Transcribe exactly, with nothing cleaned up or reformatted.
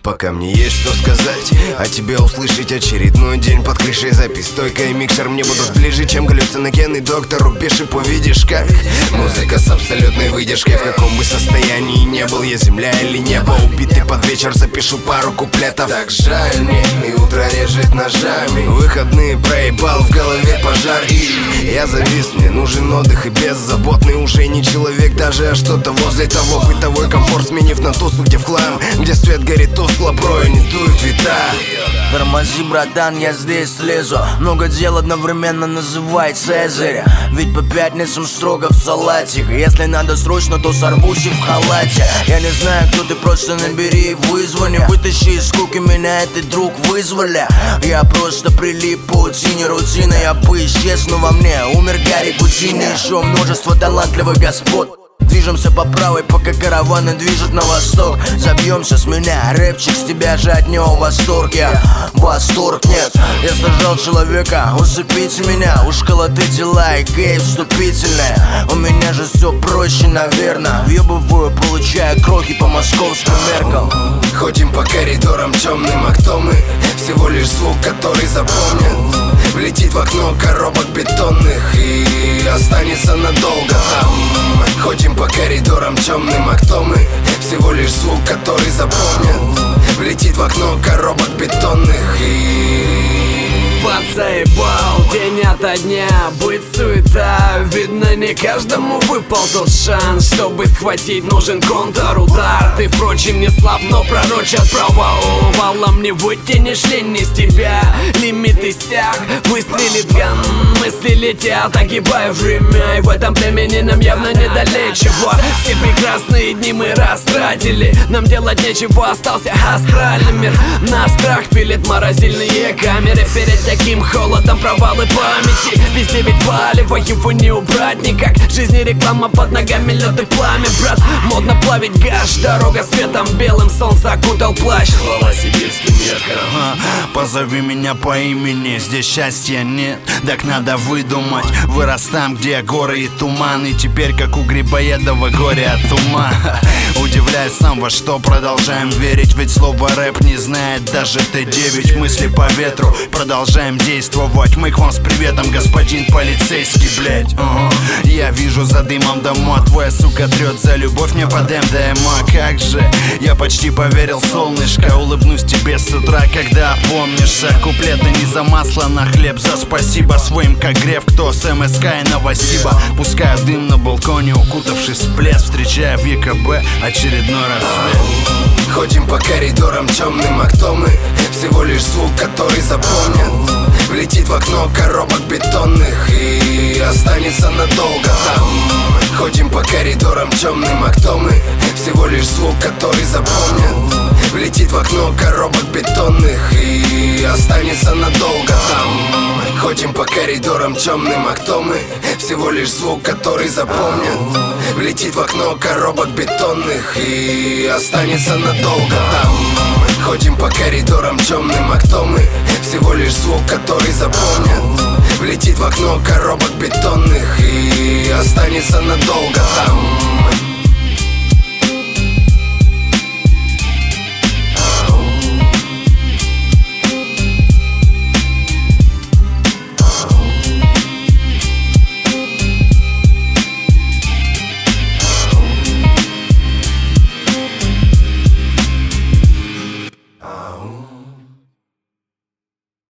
Пока мне есть что сказать, а тебе услышать очередной день под крышей. Запись стойка и микшер мне будут ближе, чем галлюциногенный доктор. Упишь и повидишь, как музыка с абсолютной выдержкой. В каком бы состоянии не был я, земля или небо. Убитый под вечер запишу пару куплетов. Так жаль мне, и утро режет ножами. Выходные проебал, в голове пожар, и я завис, мне нужен отдых и беззаботный уже не человек даже, а что-то возле того. Бытовой комфорт сменив на тусу, где в хлам, где свет горит тускло, броя не дуют ветра. Тормози, братан, я здесь слезу. Много дел одновременно называй Цезаря. Ведь по пятницам строго в салатик. Если надо срочно, то сорвусь и в халате. Я не знаю, кто ты, просто набери и вызвони. Вытащи из скуки, меня этот друг вызвали. Я просто прилип по паутине рутины. Я бы исчез, но во мне умер Гарри Гудини. Еще множество талантливых господ. Движемся по правой, пока караваны движут на восток. Забьемся с меня, рэпчик, с тебя же от него восторг. Я восторг, нет, я сажал человека, усыпите меня. У школы дела и кейс вступительные. У меня же все проще, наверное. Въебываю, получая крохи по московским меркам. Ходим по коридорам темным, а кто мы? Всего лишь звук, который запомнит. Влетит в окно коробок бетонных и останется надолго там. Ходим по коридорам темным, а кто мы? Всего лишь звук, который запомнит. Влетит в окно коробок бетонных и... Подзаебал день ото дня, быть суета. Видно, не каждому выпал тот шанс. Чтобы схватить, нужен контрудар. Ты, впрочем, не слаб, но пророчат провал. Валом не вытянешь лень не с тебя. Лимит иссяк, выстрелит ган. Мысли летят, огибая время. И в этом племени нам явно недалече. Все прекрасные дни мы растратили. Нам делать нечего, остался астральный мир. На страх пилит морозильные камеры. Перед таким холодом провалы памяти. Везде ведь палево, его не убрать никак. Жизнь и реклама, под ногами лед и пламя, брат. Модно плавить гаш, дорога светом белым. Солнце окутал плащ, хвала сибирским меркам. Позови меня по имени, здесь счастья нет. Так надо выдумать. Вырос там, где горы и туман. И теперь как у Грибоедова горе от ума. Удивляюсь сам, во что продолжаем верить. Ведь слово рэп не знает даже Т девять. Мысли по ветру, продолжаем действовать. Мы к вам с приветом, господин полицейский, блять. uh-huh. Я вижу за дымом дома, твоя сука трет за любовь мне под эм дэ эм. А как же, я почти поверил, солнышко. Улыбнусь тебе с утра, когда опомнишься. Куплеты не за масло на хлеб, за спасибо своим, как Греф, кто с эм эс ка и Новосиба. Пускаю дым на балконе, укутавшись в плед. Встречая в е ка бэ очередной рассвет. Ходим по коридорам темным, а кто мы? Всего лишь звук, который запомнит. Влетит в окно коробок бетонных и останется надолго там. Ходим по коридорам темным, а кто мы? Всего лишь звук, который запомнит. Влетит в окно коробок бетонных и останется надолго там. Ходим по коридорам темным, а кто мы? Всего лишь звук, который запомнит. Влетит в окно коробок бетонных и останется надолго там. Ходим по коридорам темным, а кто мы? Всего лишь звук, который запомнит. Влетит в окно коробок бетонных и останется надолго там.